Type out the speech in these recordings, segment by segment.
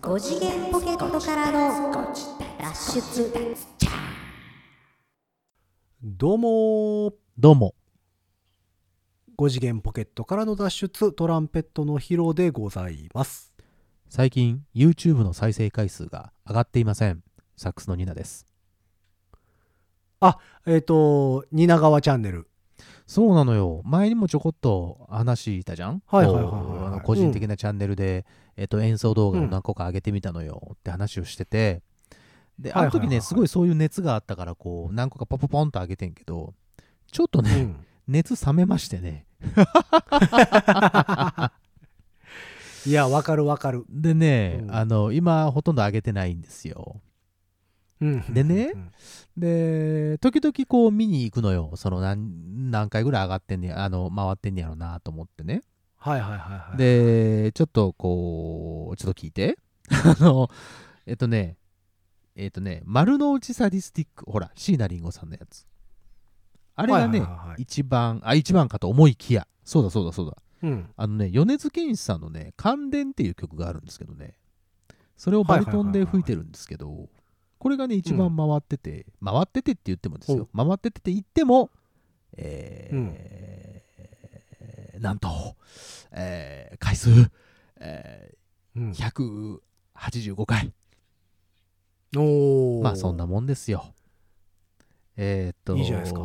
5次元ポケットからの脱出。 どうも5次元ポケットからの脱出、トランペットのヒロでございます。 最近 YouTube の再生回数が上がっていません。サックスのニナです。 蜷川チャンネル。 そうなのよ。前にもちょこっと話したじゃん。 はい個人的なチャンネルで、演奏動画を何個か上げてみたのよって話をしてて、であの時ね、すごいそういう熱があったからこう何個かポポポンと上げてんけど、ちょっとね、熱冷めましてね。 いや、わかる。 でね、今ほとんど上げてないんですよ。でね、で時々こう見に行くのよ。その何回ぐらい上がってんねや、回ってんねやろなと思ってね。でちょっと聞いて。丸の内サディスティック、ほら椎名林檎さんのやつ、あれがね、一番かと思いきや、そうだ、米津玄師さんのね、感電っていう曲があるんですけどね、それをバリトンで吹いてるんですけど、これがね一番回っててって言ってもですよ、回っててって言っても、なんと、回数、185回。まあそんなもんですよ。 いいじゃないですか。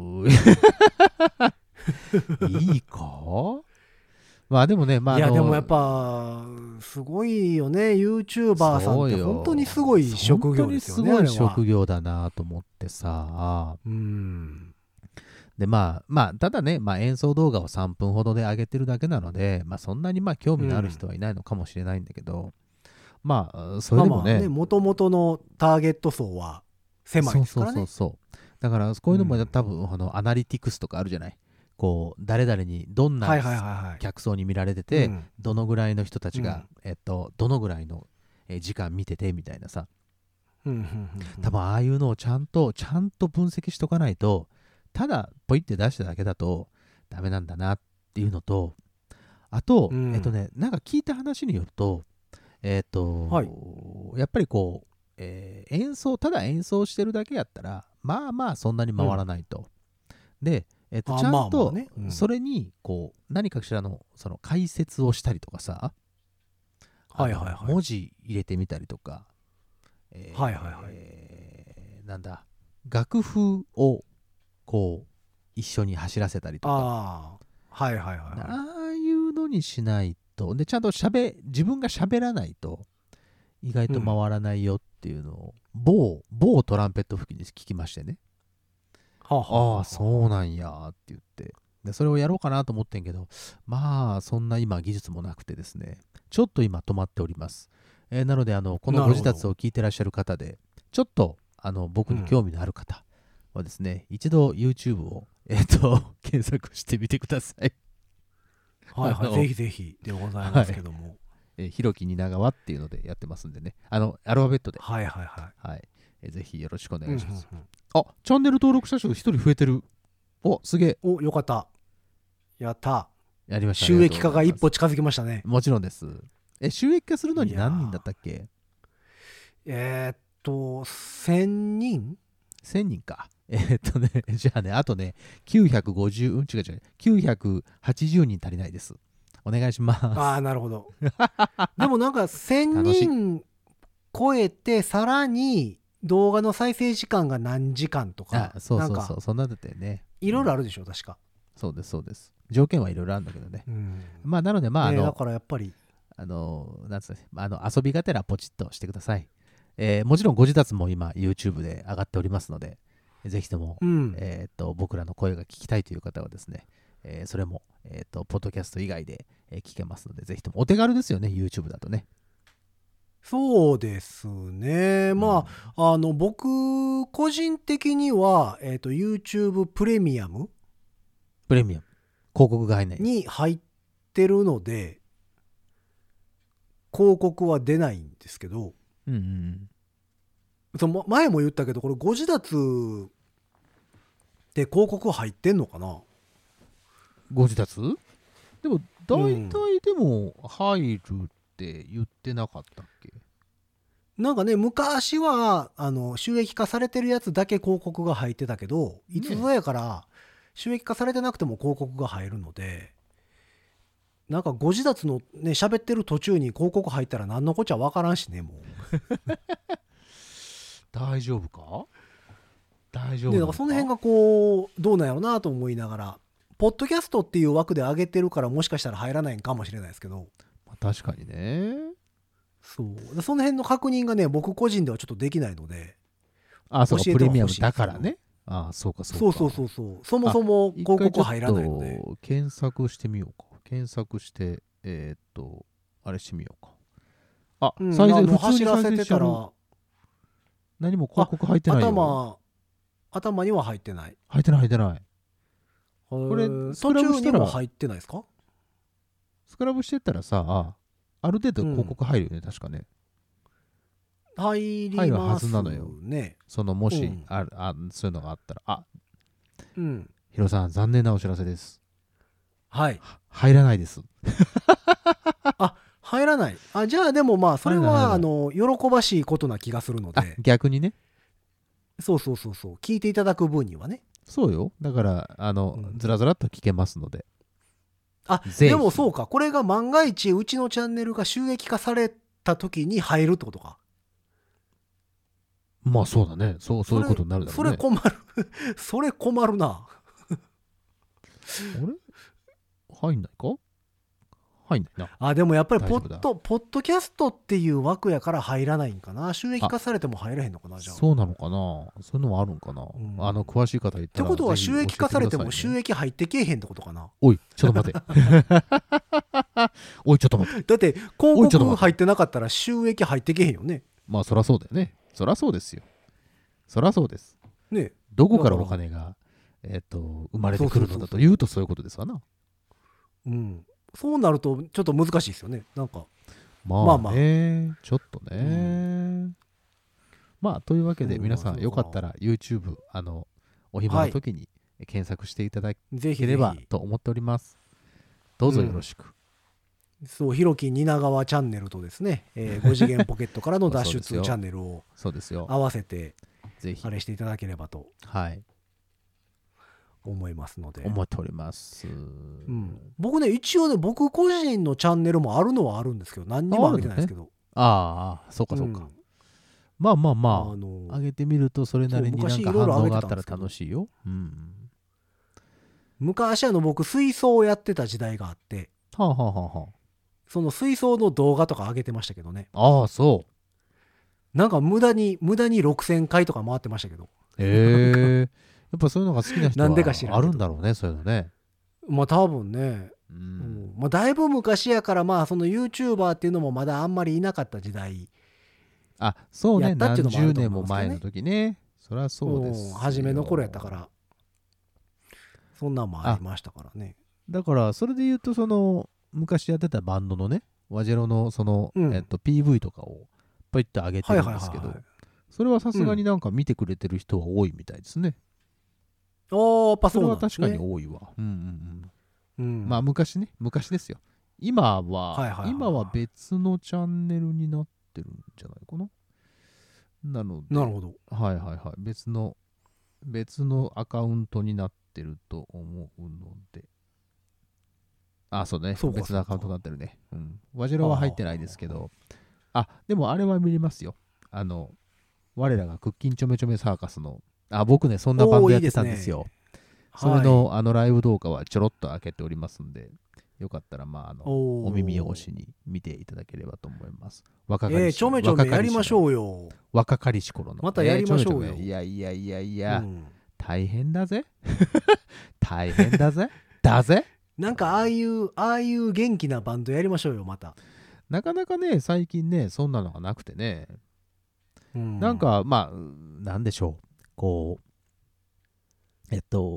いいか。まあでもね、 いやでもやっぱすごいよね、 YouTuber さんって本当にすごい職業ですよね。 本当にすごい職業だなと思ってさ。でまあただね、演奏動画を3分ほどで上げてるだけなので、そんなに興味のある人はいないのかもしれないんだけど、それでもね、 もともとのターゲット層は狭いですからね。 そうだからこういうのも多分、アナリティクスとかあるじゃない。こう誰々にどんな客層に見られてて、どのぐらいの人たちが、どのぐらいの時間見ててみたいなさ、多分ああいうのをちゃんと分析しとかないと、ただポイって出しただけだとダメなんだなっていうのと、あと、なんか聞いた話によると、やっぱりこう、ただ演奏してるだけやったらそんなに回らないと。でちゃんとそれにこう何かしらのその解説をしたりとかさ、文字入れてみたりとか、なんだ、楽譜をこう一緒に走らせたりとか、ああいうのにしないと、でちゃんと自分が喋らないと意外と回らないよっていうのを、某トランペット吹きに聞きましてね。ああそうなんやって言って、でそれをやろうかなと思ってんけど、そんな今技術もなくてですね、ちょっと今止まっております。なのでこのご自宅を聞いてらっしゃる方で、ちょっと僕に興味のある方はですね、一度 YouTube を検索してみてください。 ぜひぜひでございますけども、 ひろき蜷川っていうのでやってますんでね、アルファベットで、ぜひよろしくお願いします。あ、チャンネル登録者数1人増えてる。お、すげえ。 お、よかった。やった。 やりました。 収益化が一歩近づきましたね。 もちろんです。収益化するのに何人だったっけ ？1000人 ?1000 人か。じゃあね、あとね、980人足りないです。お願いします。 ああ、なるほど。でもなんか1000人超えて、さらに動画の再生時間が何時間とか、 そう、そんなんだったよね。 いろいろあるでしょ、確か。 そうです。条件はいろいろあるんだけどね。なので、 だからやっぱり、 なんつうの、遊びがてらポチッとしてください。もちろんご自宅も今 YouTube で上がっておりますので、ぜひとも、僕らの声が聞きたいという方はですね、それも、ポッドキャスト以外で、聞けますので、ぜひともお手軽ですよね、YouTube だとね。 そうですね。僕個人的には、YouTube プレミアム広告が入んないに入ってるので、広告は出ないんですけど、前も言ったけど、これご自立って広告入ってんのかな？ ご自立？でも大体でも入るって言ってなかったっけ？ なんかね、昔は収益化されてるやつだけ広告が入ってたけど、いつぞやから収益化されてなくても広告が入るので、なんかご自立のね、喋ってる途中に広告入ったら何のこっちゃわからんしね、もう。 大丈夫か？大丈夫で、 なのか？ なんかその辺がこう、どうなんやろうなと思いながら、ポッドキャストっていう枠で上げてるからもしかしたら入らないんかもしれないですけど、 まあ確かにね。 そうでその辺の確認がね、僕個人ではちょっとできないので。 あ、そうか、 教えプレミアムては欲しいんですけどだからね。あ、そうか、そうか。 そう。そもそも広告入らないので。 一回ちょっと検索してみようか。検索して、あれしてみようか。あ、 うん、 再生、普通走らに再生せてたら、 何も広告入ってないよ。 頭には入ってない。 入ってない、入ってない。 これ途中にも入ってないですか？ スクラブしてったらさ、ある程度広告入るよね、確かね。 入りますね。 はずなのよ。そのもし、 うんそういうのがあったら。 うん。 ヒロさん、残念なお知らせです。 はい。 入らないです。 入らない。じゃあでもまあ、それは、喜ばしいことな気がするので。 逆にね。 そう。聞いていただく分にはね。 そうよ。だから、ずらずらっと聞けますので。 でもそうか。これが万が一、うちのチャンネルが収益化された時に入るってことか。 まあそうだね。そういうことになるだろうね。 それ困るな。 あれ入んないか？入んないな。 でもやっぱりポッドキャストっていう枠やから入らないんかな。収益化されても入らへんのかな、じゃあ。 そうなのかな。そういうのはあるんかな。詳しい方言ったら。 ってことは収益化されても収益入ってけえへんってことかな。 おい、ちょっと待て。おい、ちょっと待って。 だって広告入ってなかったら収益入ってけへんよね。 まあそらそうだよね。そらそうですよ。そらそうです。 ね。 どこからお金が、生まれてくるのだというとそういうことですわな。 うん。そうなるとちょっと難しいですよね。なんか。 まあね。ちょっとね。まあというわけで皆さんよかったら YouTube お暇の時に検索していただければと思っております。どうぞよろしく。 そう、ひろき蜷川チャンネルとですね、5次元ポケットからの脱出チャンネルを合わせてぜひあれしていただければと思いますので。 思っております。 僕ね、一応ね、僕個人のチャンネルもあるのはあるんですけど、何にも上げてないですけど。 そうかそうか。まあ上げてみるとそれなりになんか反応があったら楽しいよ。 昔僕水槽をやってた時代があって、その水槽の動画とか上げてましたけどね。 そう。 なんか無駄に6000回とか回ってましたけど。 やっぱそういうのが好きな人なんでか知らんはあるんだろうね、そういうのね。 まあ多分ね。まあだいぶ昔やから、まあその YouTuber っていうのもまだあんまりいなかった時代。 そうね。何十年も前の時ね。そりゃそうです。 初めの頃やったから。そんなんもありましたからね。 だからそれで言うとその昔やってたバンドのね、ワジェロのその、PV とかをポイッと上げてるんですけど、それはさすがになんか見てくれてる人は多いみたいですね。 やっぱそうなんですね。 それは確かに多いわ。まあ昔ですよ。今は別のチャンネルになってるんじゃないかな。なるほど。別のアカウントになってると思うので。そうね。別のアカウントになってるね。ワジェロは入ってないですけど。でもあれは見れますよ。我らがクッキンちょめちょめサーカスの、僕ね、そんなバンドやってたんですよ。それのライブ動画はちょろっと開けておりますんで、よかったら、お耳汚しに見ていただければと思います。 ちょめちょめやりましょうよ。 若かりし頃の。 またやりましょうよ。 いや、大変だぜ。大変だぜ。だぜ。 なんかああいう元気なバンドやりましょうよ、また。 なかなかね、最近ね、そんなのがなくてね。なんか、なんでしょう。こう、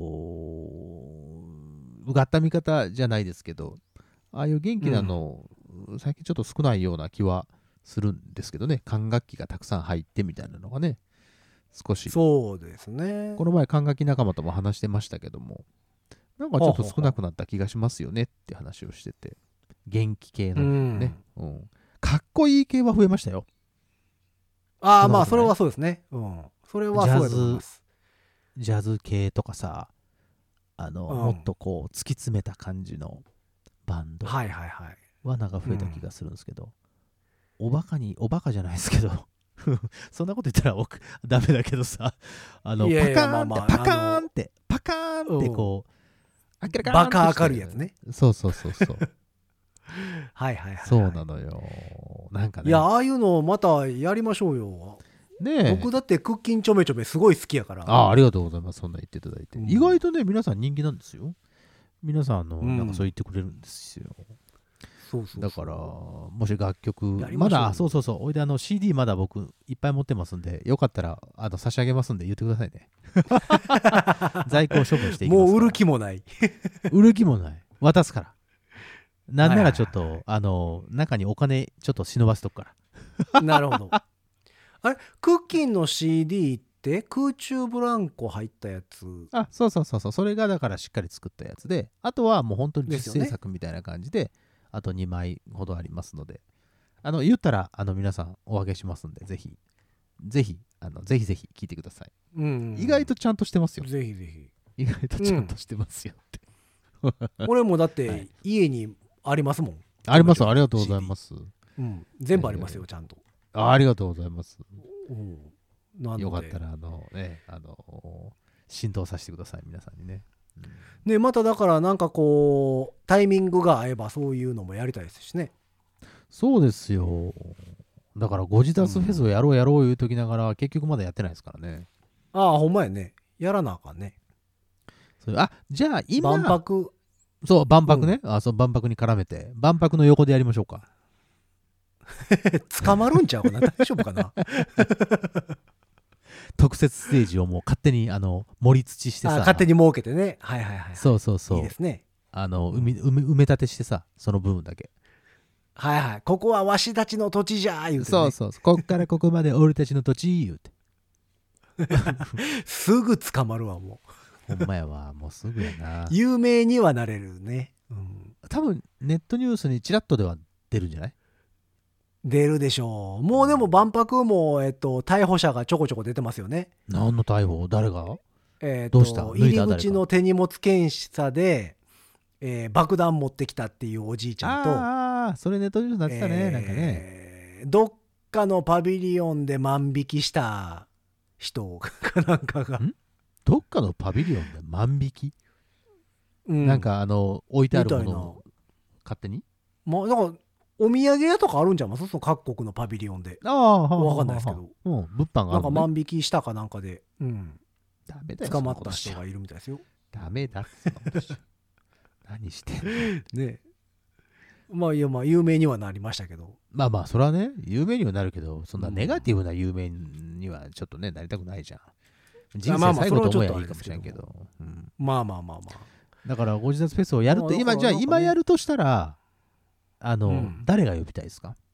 うがった見方じゃないですけど、ああいう元気なの、最近ちょっと少ないような気はするんですけどね。管楽器がたくさん入ってみたいなのがね、少し。 そうですね。 この前、管楽器仲間とも話してましたけども、なんかちょっと少なくなった気がしますよねって話をしてて、元気系のね、かっこいい系は増えましたよ。 ああ、まあ、 そんなことないそれはそうですね。うん。それはそうだと思います。 ジャズ系とかさ、 うんもっとこう突き詰めた感じのバンドはいはいはい。 はなんか増えた気がするんですけど、おバカじゃないですけどそんなこと言ったらダメだけどさ、 いやいや、まあまあ、 パカーンってパカーンってこう、明らかバカ明るいやつね。 そうそうそうそうはいはいはい。 そうなのよ。なんかね。 いや、ああいうのまたやりましょうよ。 ねえ。 僕だってクッキンちょめちょめすごい好きやから。 ありがとうございます。そんな言っていただいて。意外とね、皆さん人気なんですよ。皆さん、なんかそう言ってくれるんですよ。 そうそう。 だから、もし楽曲、 まだ、 そう。おいでCD まだ僕いっぱい持ってますんで、よかったら差し上げますんで言ってくださいね。在庫を処分していきます。 もう売る気もない。 売る気もない。渡すから。なんならちょっと、中にお金ちょっと忍ばせとくから。 なるほど。あれ、クッキンの CD って空中ブランコ入ったやつ。 そう。それがだからしっかり作ったやつで、あとはもう本当に実制作みたいな感じで、あと2枚ほどありますので、言ったら皆さんお分けしますんで、ぜひ聞いてください。意外とちゃんとしてますよ。 ぜひぜひ。 意外とちゃんとしてますよって。 俺もだって家にありますもん。 あります、ありがとうございます。 全部ありますよ、ちゃんと。 ありがとうございます。 よかったら浸透させてください、皆さんにね。 ね、まただからなんかこうタイミングが合えばそういうのもやりたいですしね。 そうですよ。だからご自宅フェスをやろう言うときながら、結局まだやってないですからね。 ほんまやね。やらなあかんね。 じゃあ今万博。 そう万博ね。そう万博に絡めて万博の横でやりましょうか。 捕まるんちゃうかな。大丈夫かな。 特設ステージをもう勝手に盛り土してさ、 勝手に設けてね。はいはいはい。 そういいですね。 埋め立てしてさ、その部分だけ。 はいはい。ここはわしたちの土地じゃ言うて、 ね。そう。こっからここまで俺たちの土地言うて。 すぐ捕まるわもう。ほんまやわ、もうすぐやな。 有名にはなれるね。 多分ネットニュースにチラッとでは出るんじゃない？ 出るでしょう。もうでも万博も逮捕者がちょこちょこ出てますよね。 何の逮捕？誰が？どうした？ 入り口の手荷物検査で、爆弾持ってきたっていうおじいちゃんと、それネットニュースになってたね、なんかね。 どっかのパビリオンで万引きした人かなんかが。 どっかのパビリオンで万引き？なんか置いてあるものを勝手に？ まあだからお土産屋とかあるんちゃいます？その各国のパビリオンで。わかんないですけど。 物販があるのね。 なんか万引きしたかなんかで、 ダメだよ。 捕まった人がいるみたいですよ。 ダメだ。何してんの？ ね。まあ有名にはなりましたけど。 まあそれはね有名にはなるけど、そんなネガティブな有名にはちょっとねなりたくないじゃん。人生最後と思えばいいかもしれんけど。 まあ。 だからご自宅フェスをやると今やるとしたら。誰が呼びたいですか？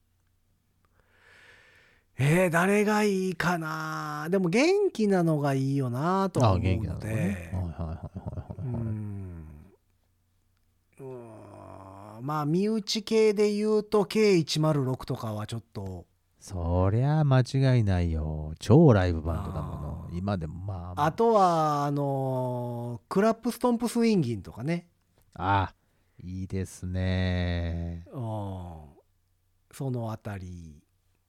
誰がいいかな。でも元気なのがいいよなとは思うので。まあ身内系で言うと K106 とかはちょっと。 そりゃ間違いないよ。超ライブバンドだもの。今でもあとはクラップストンプスウィンギンとかね。 いいですね。 そのあたり。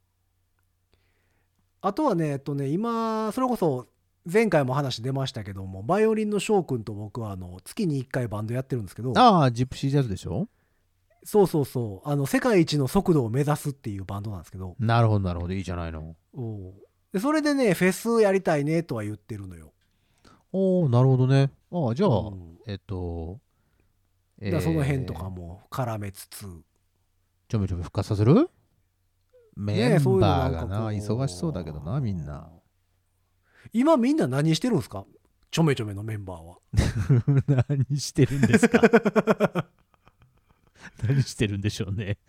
あとはね、今、それこそ前回も話出ましたけども、バイオリンの翔くんと僕は月に1回バンドやってるんですけど。 ジプシージャズでしょ？ そう。世界一の速度を目指すっていうバンドなんですけど。 なるほど。いいじゃないの。 でそれでね、フェスやりたいねとは言ってるのよ。 なるほどね。じゃあ、 その辺とかも絡めつつちょめ復活させる？メンバーがな忙しそうだけどな、みんな。 今みんな何してるんですか？ちょめのメンバーは。 何してるんですか？何してるんでしょうね。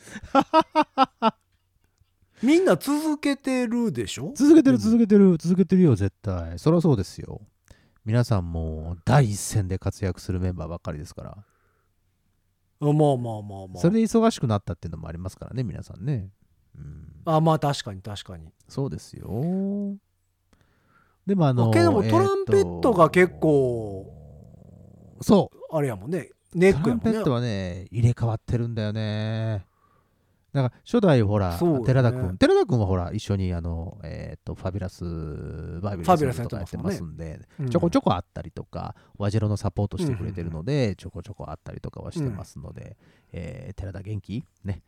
みんな続けてるでしょ？ 続けてるよ、絶対。そりゃそうですよ。皆さんも第一線で活躍するメンバーばっかりですから。 まあ。 それで忙しくなったっていうのもありますからね、皆さんね。 まあ確かに確かに。 そうですよ。でもけどもトランペットが結構そうあれやもんね、ネックやもんね。 トランペットはね入れ替わってるんだよね。だから初代ほら、 そうね、 寺田君はほら一緒にファビュラスバイブルスとかやってますんで、ちょこちょこあったりとか、ワジェロのサポートしてくれてるので、ちょこちょこあったりとかはしてますので、寺田元気ね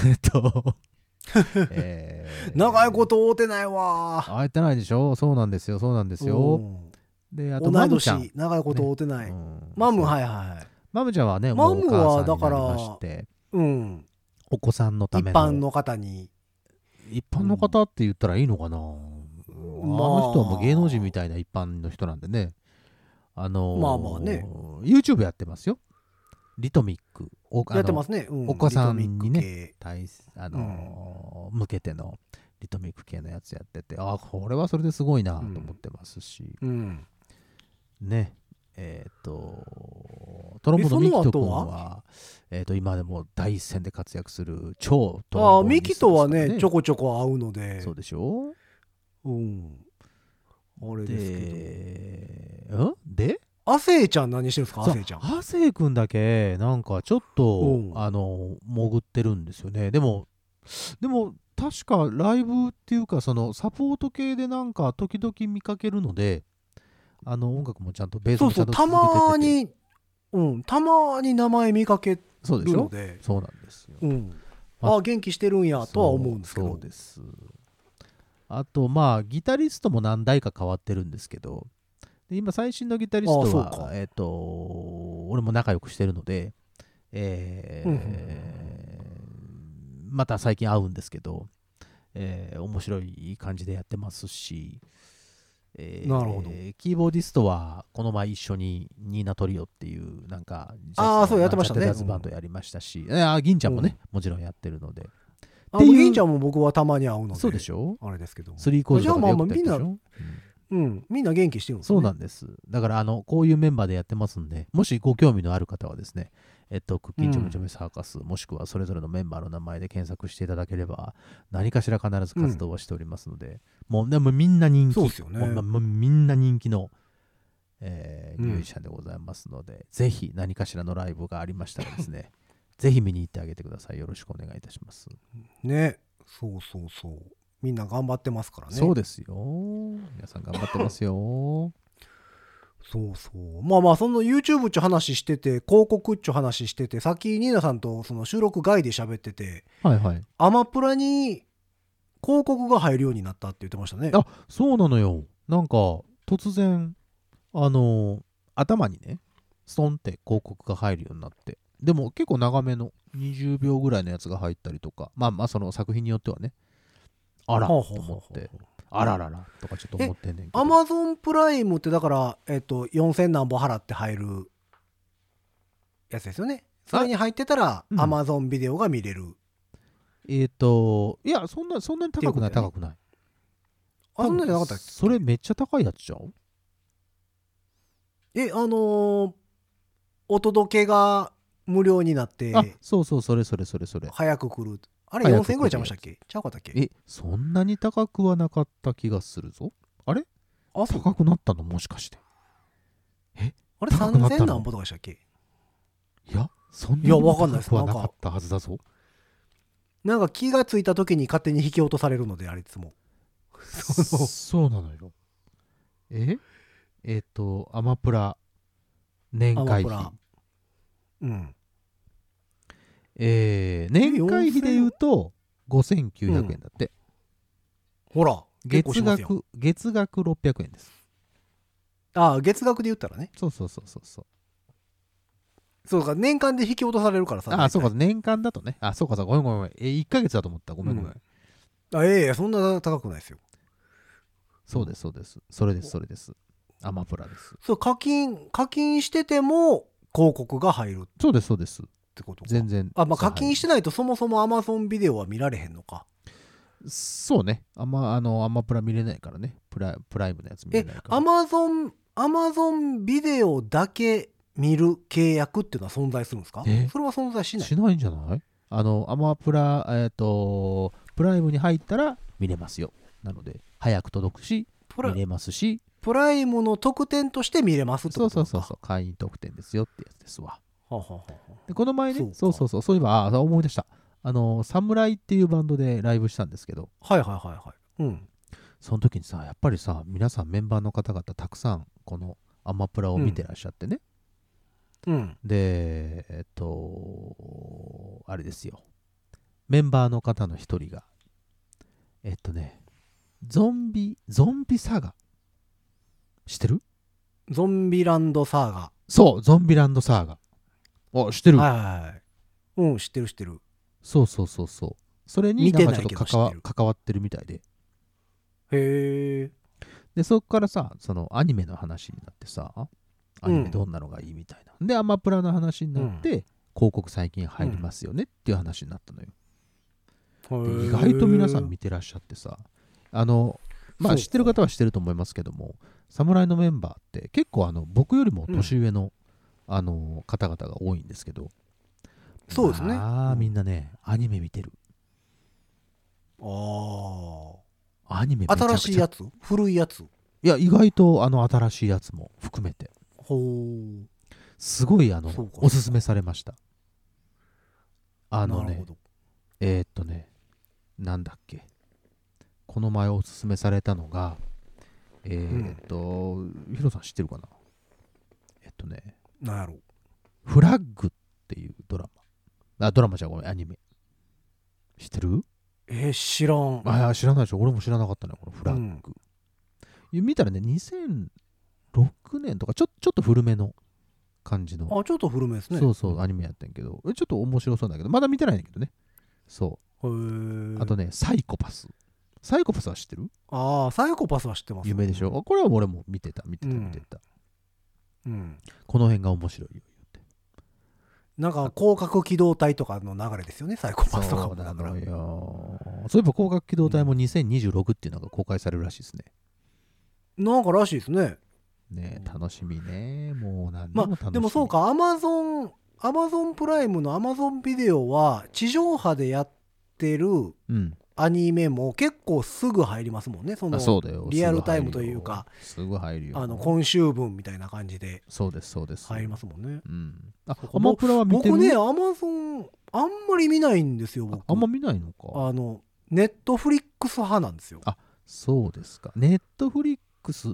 長いこと会うてないわ。 会えてないでしょ。そうなんですよ。で、あとマムちゃん長いこと会うてない、マム、はいはいはい。 マムちゃんはね、 マムはだからもうお母さんになりまして、お子さんのための一般の方に、 一般の方って言ったらいいのかな、あの人はもう芸能人みたいな一般の人なんでね、まあね YouTube やってますよ。リトミックやってますね、 お子さんにね向けてのリトミック系のやつやってて、これはそれですごいなと思ってますし、ね、トロンボのミキト君は今でも第一線で活躍する超トロンボニストですからね。 ミキとはねちょこちょこ会うので。 そうでしょ。 あれですけどで亜生ちゃん何してるんですか。亜生ちゃん、 亜生君だけなんかちょっと潜ってるんですよね。でも確かライブっていうかそのサポート系でなんか時々見かけるので、音楽もちゃんとベースもちゃんと続けてて、 たまに名前見かけるので、 そうなんですよ。 元気してるんやとは思うんですけど。 そうです。あとギタリストも何代か変わってるんですけど、で今最新のギタリストは俺も仲良くしてるので、また最近会うんですけど、面白い感じでやってますし、 なるほど。 キーボーディストはこの前一緒にニーナトリオっていうなんかそうやってましたね。 ジャズバンドやりましたし、銀ちゃんもね、もちろんやってるので、 銀ちゃんも僕はたまに会うので。 そうでしょ。 あれですけども、 3コードとかでよくやってるでしょ。 みんな元気してるんですね。 そうなんです。だからこういうメンバーでやってますんで、もしご興味のある方はですね、クッキンチョメチョメサーカス、もしくはそれぞれのメンバーの名前で検索していただければ、何かしら必ず活動はしておりますので、もうみんな人気、 そうですよね。 もうみんな人気の、ミュージシャンでございますので、ぜひ何かしらのライブがありましたらですね、ぜひ見に行ってあげてください。よろしくお願いいたします。 ね、そうみんな頑張ってますからね。 そうですよ。皆さん頑張ってますよ。 その YouTube っちゅう話してて、広告っちゅう話してて、さっきニーナさんとその収録外で喋ってて、アマプラに広告が入るようになったって言ってましたね。 そうなのよ。なんか突然頭にねストンって広告が入るようになって、でも結構長めの20秒ぐらいのやつが入ったりとか、その作品によってはね、と思って、あらららとかちょっと思ってんねんけど、 アマゾンプライムってだから4000何本払って入るやつですよね。それに入ってたらアマゾンビデオが見れる。 いやそんなに高くない、高くない。 そんなになかったっけ。 それめっちゃ高いやつじゃん。 お届けが無料になって、 そうそれ早く来る。あれ4000円ぐらいちゃいましたっけ。ちゃうかったっけ。 そんなに高くはなかった気がするぞ。あれ高くなったのもしかして。 あれ3000何本とかでしたっけ。 いやそんなに高くはなかったはずだぞ。 なんか気がついた時に勝手に引き落とされるので、あれいつもそうなのよ。アマプラ年会費、年会費で言うと5900円だって、 ほら月額600円です。 月額で言ったらね。そうか、年間で引き落とされるからさ。 そうか、年間だとね。そうかごめん1ヶ月だと思った。ごめん、 そんな高くないですよ。 そうですそれですアマプラです。 そう、課金してても広告が入る。 そうですってことか。 全然課金してないとそもそも Amazon ビデオは見られへんのか。 そうね。アマプラ見れないからね。プライムのやつ見れないから。 Amazon ビデオだけ見る契約っていうのは存在するんですか。それは存在しない。 しないんじゃない。アマプラププライムに入ったら見れますよ。なので早く届くし見れますし、 プライムの特典として見れますってことか。 そう会員特典ですよってやつですわ。 はははでこの前ね、そういえば思い出した。サムライっていうバンドでライブしたんですけど、その時にさ、やっぱりさ、皆さんメンバーの方々たくさんこのアマプラを見てらっしゃってね、であれですよ、メンバーの方の一人がゾンビサガ知ってる？ ゾンビランドサーガ。 そう、ゾンビランドサーガ。知ってる？ 知ってる。 そう。それになんかちょっと関わってるみたいで。 へえ。 で、そこからさ、そのアニメの話になってさ、アニメどんなのがいいみたいな。で、アマプラの話になって、広告最近入りますよねっていう話になったのよ。で、意外と皆さん見てらっしゃってさ、知ってる方は知ってると思いますけども、侍のメンバーって結構僕よりも年上の、方々が多いんですけど、 そうですね。 みんなね、アニメ見てる。アニメめちゃくちゃ新しいやつ？古いやつ？ いや、意外と新しいやつも含めて。すごいおすすめされました。なんだっけ。この前おすすめされたのが、ヒロさん知ってるかな？ なんやろ。 フラッグっていうドラマじゃごめん、アニメ。知ってる？ 知らん。 知らないでしょ。俺も知らなかったね、このフラッグ。見たらね、2006年とかちょっと古めの感じの。 ちょっと古めですね。 そう、アニメやったんやけど、ちょっと面白そうだけど、まだ見てないんだけどね。そう。あとね、サイコパスは知ってる？ サイコパスは知ってます。 有名でしょ。これは俺も見てた。この辺が面白いよ。 なんか広角機動隊とかの流れですよね、サイコパスとかも。 そうなのよ。そういえば広角機動隊も2026っていうのが公開されるらしいですね。 なんからしいですね。 ね、楽しみね。もう何でも楽しみ。 でもそうか、アマゾンプライムのアマゾンビデオは地上波でやってるアニメも結構すぐ入りますもんね。 そうだよ。 リアルタイムというか、 すぐ入るよ。 今週分みたいな感じで。 そうです。 入りますもんね。 アマプラは見てる？ 僕ね、アマゾンあんまり見ないんですよ、僕。 あんま見ないのか。 ネットフリックス派なんですよ。 そうですか。ネットフリックス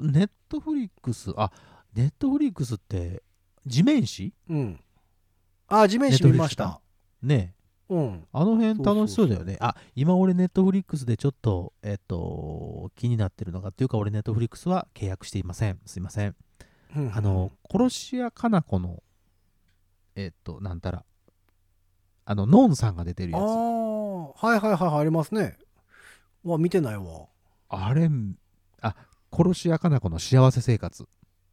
って地面師？ 地面師見ました。 ねえ。あの辺楽しそうだよね。今俺ネットフリックスでちょっと気になってるのがっていうか、俺ネットフリックスは契約していません。すいません。殺し屋かな子のなんたらノンさんが出てるやつ。 ありますね。見てないわ。 あれ、殺し屋かな子の幸せ生活。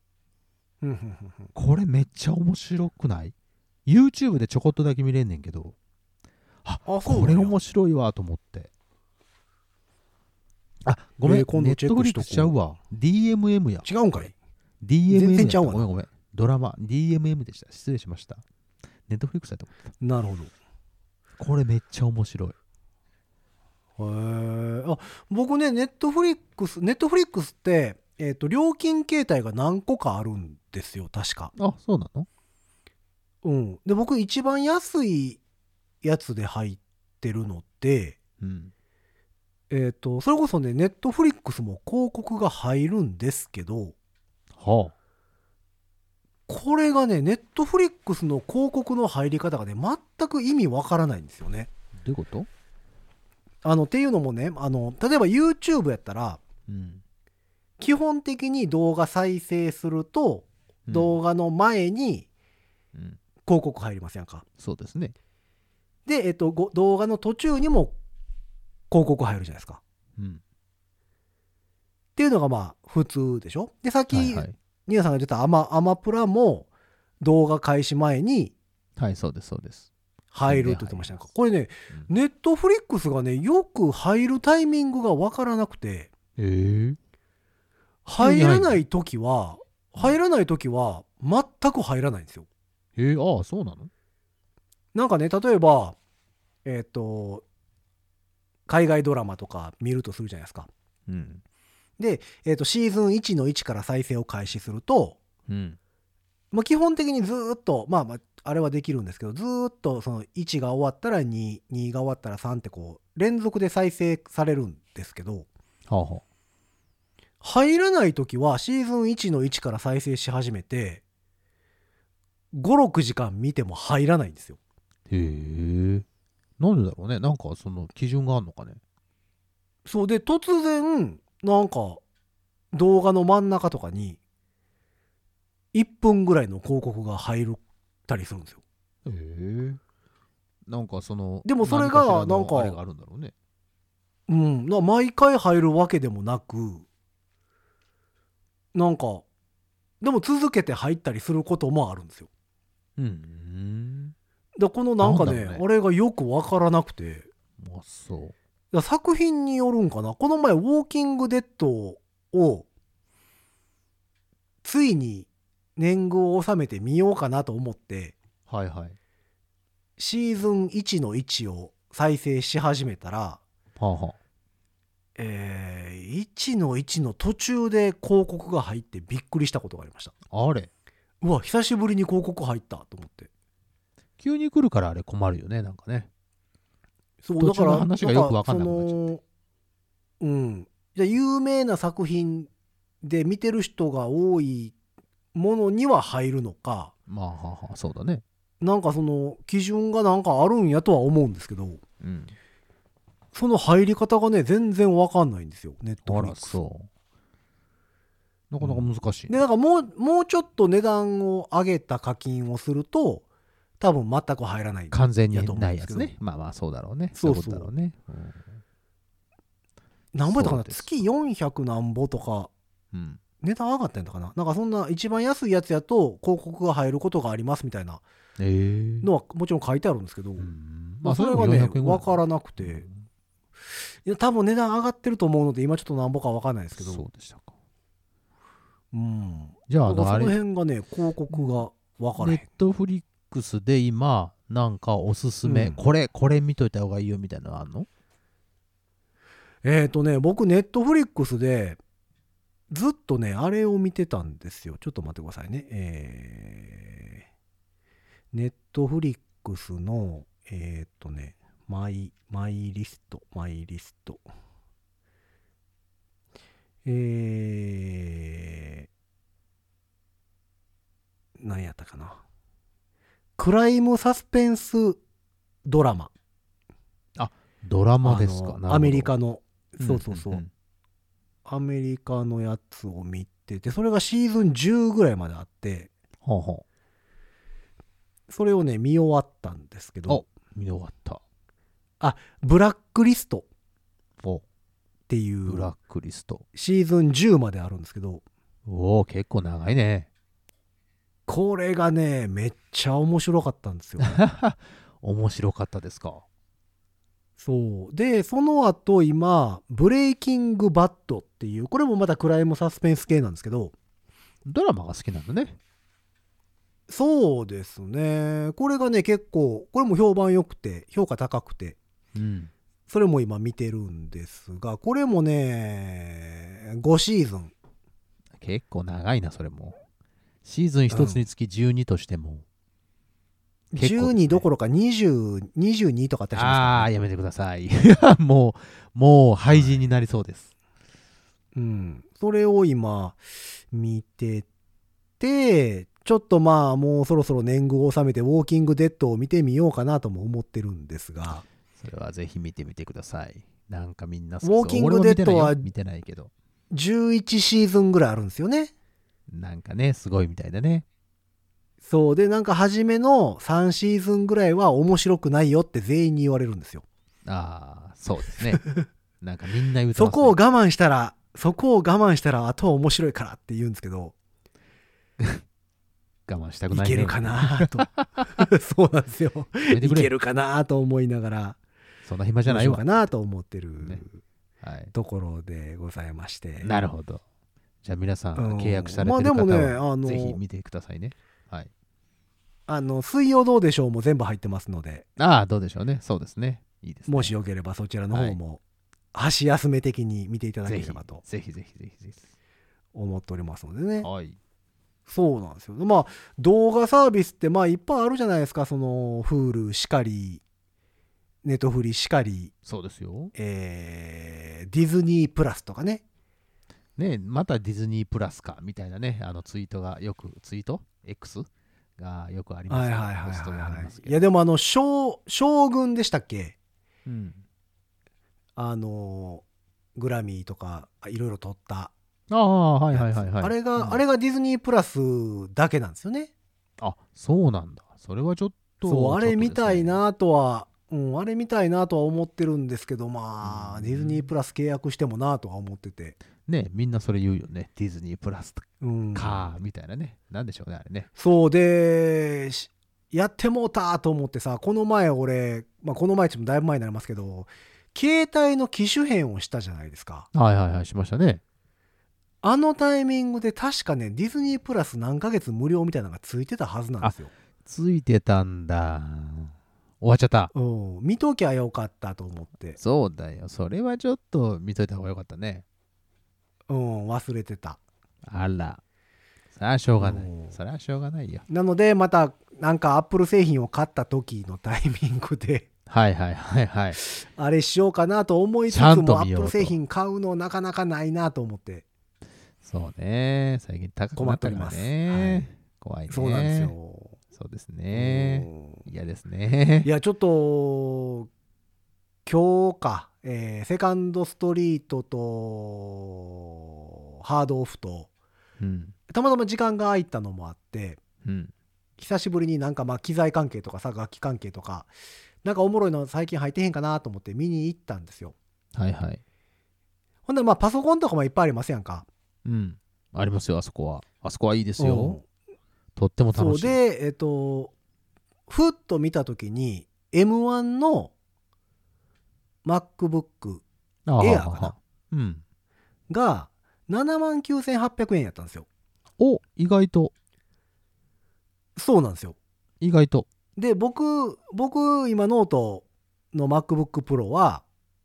これめっちゃ面白くない？ YouTube でちょこっとだけ見れんねんけど、これ面白いわと思って。ごめん、ネットフリックスちゃうわ。DMM や。 違うんかい？ DMM 全然ちゃうわ。 ごめん。ドラマ DMM でした。失礼しました。ネットフリックスだと思ってた。 なるほど。 これめっちゃ面白い。 僕ね、ネットフリックスって、料金形態が何個かあるんですよ、確か。 そうなの？ で、僕一番安いやつで入ってるので、それこそね、ネットフリックスも広告が入るんですけど、これがね、ネットフリックスの広告の入り方がね、全く意味わからないんですよね。 どういうこと？ っていうのもね、例えば YouTube やったら、基本的に動画再生すると、動画の前に広告入りませんか？ そうですね。 で、動画の途中にも広告入るじゃないですか。っていうのが普通でしょ。で、さっき、ニアさんが言ってたアマプラも動画開始前にそうです。 入るって言ってましたね。これね、ネットフリックスがね、よく入るタイミングがわからなくて、入らないときは全く入らないんですよ。 そうなの？ なんかね、例えば、 海外ドラマとか見るとするじゃないですか。 うんで、シーズン1の1から再生を開始すると、 うんまあ、基本的にずーっと、まあまあ、あれはできるんですけど、ずーっとその1が終わったら2、2が終わったら3ってこう、連続で再生されるんですけど、 はあは入らないときはシーズン1の1から再生し始めて、5、6時間見ても入らないんですよ。 へえ。なんでだろうね。なんかその基準があるのかね。 そうで、突然、なんか、動画の真ん中とかに、1分ぐらいの広告が入ったりするんですよ。 へえ。なんかその、 でもそれが何かしらのなんかあれがあるんだろうね。 うん、毎回入るわけでもなく、なんか、でも続けて入ったりすることもあるんですよ。このなんかね、 なんだろうねあれがよくわからなくて、 まあそう。 作品によるんかな。この前、ウォーキングデッドを、ついに年貢を納めてみようかなと思って、 はいはい。 シーズン1の1を再生し始めたら、 はあはあ。 1の1の途中で広告が入ってびっくりしたことがありました。 あれうわ、久しぶりに広告入ったと思って。 急に来るからあれ困るよね、なんかね。 そう途中のだから話がよくわかんなくなっちゃそのじゃあ有名な作品で見てる人が多いものには入るのか、 まあはあはあ、そうだね。 なんかその基準がなんかあるんやとは思うんですけど、 うん。 その入り方がね全然わかんないんですよ、ネットあら、 フリックス。 そう。なかなか難しいね。 でなんかもうちょっと値段を上げた課金をすると多分全く入らない完全にやと思うんですけどないやつね。まあまあそうだろうね。 そうそういことだろうね。 なんぼやったかな、 そうです月400なんぼとかうん。 値段上がったんだかな、なんかそんな一番安いやつやと広告が入ることがありますみたいなええ。 のはもちろん書いてあるんですけど、 まあそれがね 400円ぐらい分からなくて、いや多分値段上がってると思うので今ちょっとなんぼか分かんないですけど、 そうでしたか。 うん、 じゃあ、 だからそのあれ、 辺がね広告が分からネッへん。 トフリックスで今、なんかおすすめ、 うんこれ見といた方がいいよみたいなのあんの？ 僕ネットフリックスでずっとねあれを見てたんですよ。ちょっと待ってくださいね。ネットフリックスのマイリスト何やったかな、クライムサスペンスドラマ、 ドラマですか？なるほど。 アメリカの、 うんそうそうそう、 んんアメリカのやつを見てて、それがシーズン10ぐらいまであって、 ほうほそれをね見終わったんですけう。 ど、 見終わった。 ブラックリストお、 っていうブラックリスト。 シーズン10まであるんですけど、 おお、結構長いね。 これがねめっちゃ面白かったんですよ。 面白かったですか？ そうでその後今ブレイキングバッドっていう、これもまたクライムサスペンス系なんですけど、 ドラマが好きなんだね。 そうですね、これがね結構これも評判良くて評価高くて、 うん。 それも今見てるんですが、これもね5シーズン、 結構長いな、それも。シーズン一つにつき12としても。結構ですね 12どころか22とかあったりしますからね。 ああ、やめてください。もう廃人になりそうです。 それを今見てて、ちょっとまあもうそろそろ年貢を納めてウォーキングデッドを見てみようかなとも思ってるんですが、 それはぜひ見てみてください。なんかみんな好きウォーキングデッドは俺も見てないけど。 11シーズンぐらいあるんですよね。 なんかね、すごいみたいだね。 そうで、なんか初めの3シーズンぐらいは面白くないよって全員に言われるんですよ。 ああ、そうですね。なんかみんな言うてますね。 そこを我慢したらあとは面白いからって言うんですけど、 我慢したくないね。 いけるかなとそうなんですよ。いやめてくれけるかなと思いながら、 そんな暇じゃないわ。 どうしようかなと思ってるねはい。 ところでございまして。 なるほど。じゃあ皆さんうん契約されてる方まあでもねはぜひ見てくださいね。はい。 水曜どうでしょうも全部入ってますので、 ああ、どうでしょうね。そうですね。 いいですね。 もしよければそちらの方も箸休め的に見ていただければとぜひぜひぜひぜひ。 思っておりますのでね。 はい。 そうなんですよ。まあ動画サービスってまあいっぱいあるじゃないですか。その Hulu しかり、ネットフリしかり、 そうですよ。 ディズニープラスとかね。 ね、またディズニープラスかみたいなね、ツイートがよく、ツイート X がよくありますけど、ポストがありますけど。 いやでも将軍でしたっけ？ うん。 グラミーとかいろいろ撮ったああ、はいはいはいはい。 あれがディズニープラスだけなんですよね。 あ、そうなんだ。それはちょっと。 そう、あれ見たいなとは、あれ見たいなとは思ってるんですけど、まあ、ディズニープラス契約してもなとは思ってて。 ね、みんなそれ言うよね。ディズニープラスか、みたいなね。なんでしょうね、あれね。 そうで、やってもうたと思ってさ、この前俺、この前ってもだいぶ前になりますけど、携帯の機種変をしたじゃないですか。 はいはいはい、しましたね。 あのタイミングで確かね、ディズニープラス何ヶ月無料みたいなのがついてたはずなんですよ。 ついてたんだ。終わっちゃった。 見ときゃよかったと思って。 そうだよ。それはちょっと見といた方がよかったね。 忘れてた。 あら。それはしょうがない。それはしょうがないよ。 なので、また、なんかアップル製品を買った時のタイミングで、 はいはいはいはい。 あれしようかなと思いつつも、アップル製品買うのなかなかないなと思って。 そうね。最近高くなったからね。怖いね。 そうなんですよ。 そうですね。嫌ですね。 いや、ちょっと、今日か、セカンドストリートと、ハードオフと、たまたま時間が空いたのもあって、久しぶりになんか機材関係とかさ、楽器関係とか、なんかおもろいの最近入ってへんかなと思って見に行ったんですよ。 はいはい。 ほんでパソコンとかもいっぱいありますやんか。 ありますよ、あそこは。あそこはいいですよ。とっても楽しい。 そうで、ふっと見たときに M1 の MacBook Air かな、が79,800円やったんですよ。 お、意外と。 そうなんですよ。 意外と。 で、僕今ノートの MacBook Pro は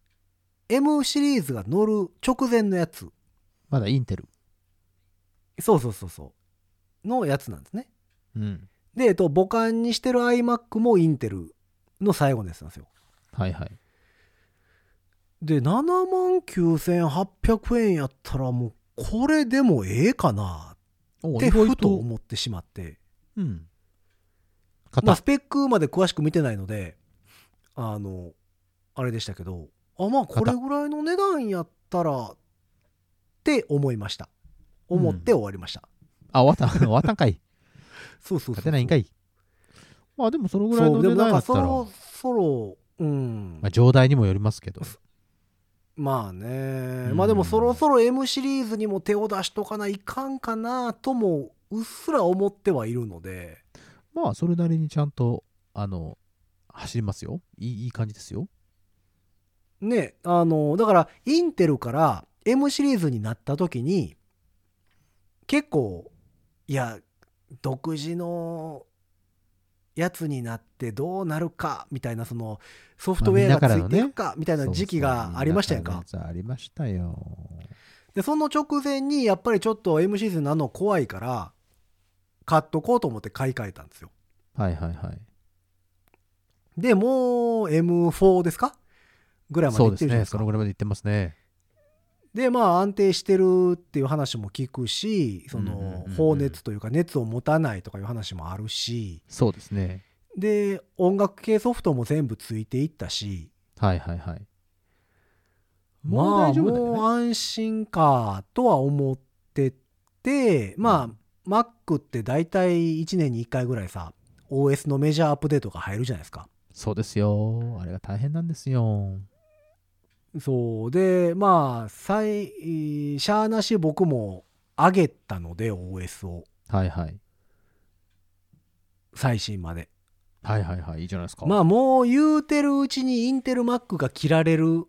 M シリーズが乗る直前のやつ。 まだインテル。 そうのやつなんですね。で、母艦にしてる iMac もインテルの最後のやつなんですよ。 はいはい。 で、79,800円やったらもうこれでもええかなってふと思ってしまって。スペックまで詳しく見てないので、あれでしたけど、これぐらいの値段やったらって思いました。思って終わりました。 終わったんかい。 そう勝てないんかい。でもそのぐらいの値段やったら。 そろ、 状態にもよりますけど。 まあね。でもそろそろ M シリーズにも手を出しとかないかんかなともうっすら思ってはいるので。 それなりにちゃんと、走りますよ。いい感じですよ。 ね、だからインテルから M シリーズになった時に、結構、いや、独自のやつになってどうなるかみたいな、そのソフトウェアがついていくかみたいな時期がありましたやんか。 ありましたよ。 で、その直前にやっぱりちょっと M シリーズになるの怖いから、買っとこうと思って買い替えたんですよ。 はいはいはい。 で、もう M4 ですかぐらいまでいってるじゃないですか。 そのぐらいまでいってますね。 で、安定してるっていう話も聞くし、その放熱というか熱を持たないとかいう話もあるし、 そうですね。 で、音楽系ソフトも全部ついていったし、 はいはいはい。 もう大丈夫だよね。もう安心かとは思ってて、Mac って大体1年に1回ぐらいさ、OS のメジャーアップデートが入るじゃないですか。 そうですよ。あれが大変なんですよ。 そうで、しゃあなし僕も上げたので OS を。 はいはい。 最新まで。 はいはいはい。いいじゃないですか。 もう言うてるうちにインテル Mac が切られる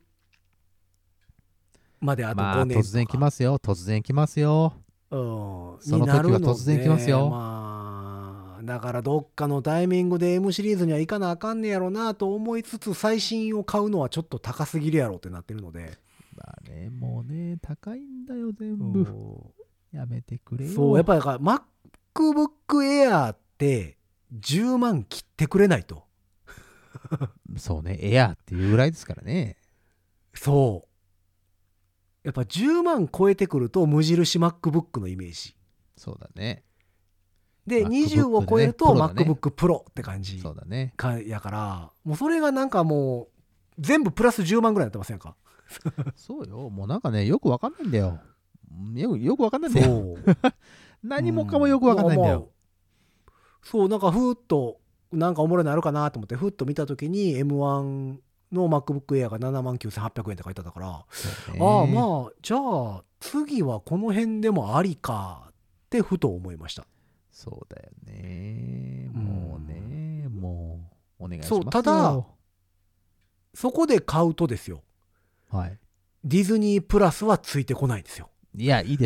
まであと5年とか。 突然来ますよ。突然来ますよ。その時は突然来ますよ。 だからどっかのタイミングで M シリーズには行かなあかんねやろなと思いつつ、最新を買うのはちょっと高すぎるやろってなってるので。 まあね、もうね、高いんだよ、全部。やめてくれよ。 そう、やっぱり MacBook Air って10万切ってくれないと。 そうね、エアーっていうぐらいですからね。 そう。やっぱ10万超えてくると無印 MacBook のイメージ。 そうだね。 で、20を超えると MacBook Pro って感じ。 そうだね。 やから、もうそれがなんかもう、全部プラス10万ぐらいになってませんか？ そうよ。もうなんかね、よくわかんないんだよ。よくわかんないんだよ。何もかもよくわかんないんだよ。 そう、なんかふーっと、なんかおもろいのあるかなと思って、ふっと見たときに M1 の MacBook Air が 79,800 円って書いてあったから、ああ、まあ、じゃあ、次はこの辺でもありかってふと思いました。 そうだよね。もうね、もう、お願いしますよ。 そう、ただ、そこで買うとですよ。 はい。 ディズニープラスはついてこないんですよ。 いや、いいです。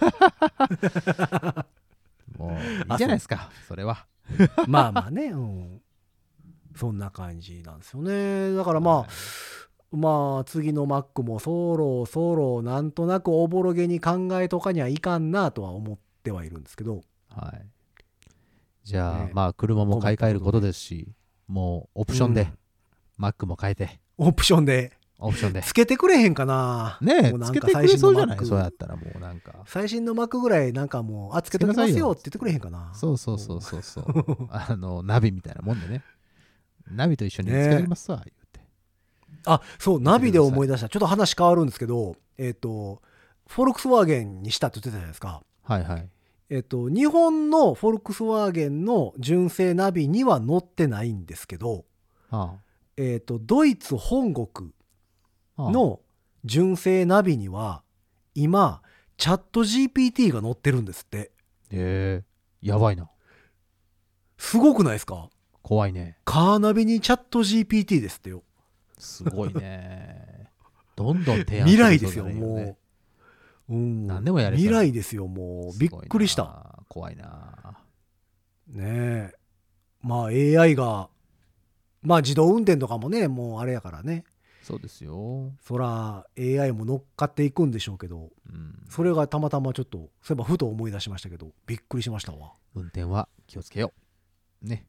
もう、いいじゃないですか、それは。 まあまあね、うん。そんな感じなんですよね。だからまあ次の Mac もそろそろなんとなくおぼろげに考えとかにはいかんなとは思ってはいるんですけど。 はい。じゃあ、まあ車も買い替えることですし、もうオプションで Mac も変えて。 オプションで。つけてくれへんかな。 ねえ、つけてくれそうじゃない？そうやったらもうなんか。 最新の Mac ぐらいなんかもう、つけてくださいよって言ってくれへんかな。 そう。ナビみたいなもんでね。ナビと一緒につけてきますわ、言うて。 あ、そう、ナビで思い出した。ちょっと話変わるんですけど、フォルクスワーゲンにしたって言ってたじゃないですか。 はいはい。 日本のフォルクスワーゲンの純正ナビには載ってないんですけど、ドイツ本国の純正ナビには今チャット GPT が載ってるんですって。 やばいな。 すごくないですか？ 怖いね。 カーナビにチャット GPT ですってよ。 すごいね。どんどん提案未来ですよ、もう。 何でもやれ未来ですよ、もう。びっくりした。 怖いな。 ねえ。まあ AI が、まあ自動運転とかもね、もうあれやからね。 そうですよ。 そら AI も乗っかっていくんでしょうけど、それがたまたまちょっと、そういえばふと思い出しましたけど、びっくりしましたわ。 運転は気をつけよう。ね。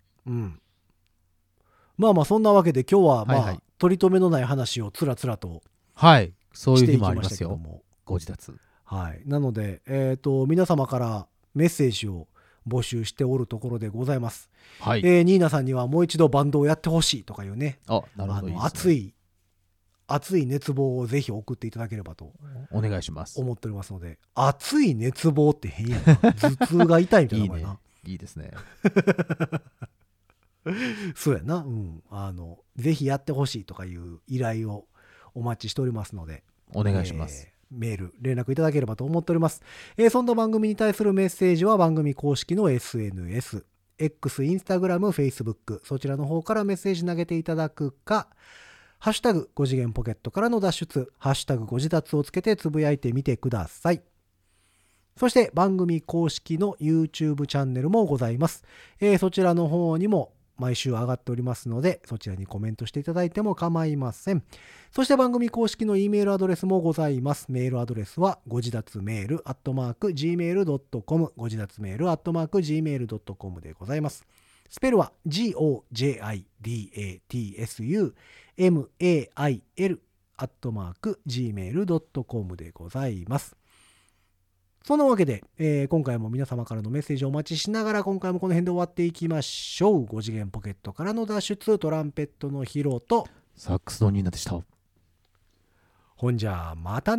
まあまあそんなわけで今日はまあ取り留めのない話をつらつらとそういう日もありますよ。ご自立。 はい。なので皆様からメッセージを募集しておるところでございます。ニーナさんにはもう一度バンドをやってほしいとかいうね。 なるほど。 熱い熱望をぜひ送っていただければとお願いします。 思っておりますので、熱い熱望って変やな。頭痛が痛いみたいなのかな。 いいですね。 そうやな。ぜひやってほしいとかいう依頼をお待ちしておりますので、 お願いします。 メール、連絡いただければと思っております。そんな番組に対するメッセージは番組公式の SNS、X、Instagram、Facebook、そちらの方からメッセージ投げていただくか、ハッシュタグ5次元ポケットからの脱出、ハッシュタグご自立をつけてつぶやいてみてください。そして番組公式の YouTube チャンネルもございます。そちらの方にも毎週上がっておりますので、そちらにコメントしていただいても構いません。そして番組公式の E メールアドレスもございます。メールアドレスはご自立メール@gmail.com、ご自立メール@gmail.com でございます。スペルは gojidatsumail@gmail.com でございます。そんなわけで、今回も皆様からのメッセージをお待ちしながら、今回もこの辺で終わっていきましょう。5次元ポケットからの脱出、トランペットのヒロとサックスのニーナでした。 ほんじゃまた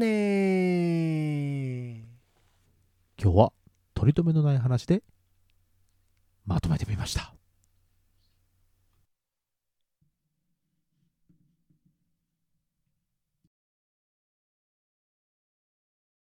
ね。 今日は取り留めのない話でまとめてみました。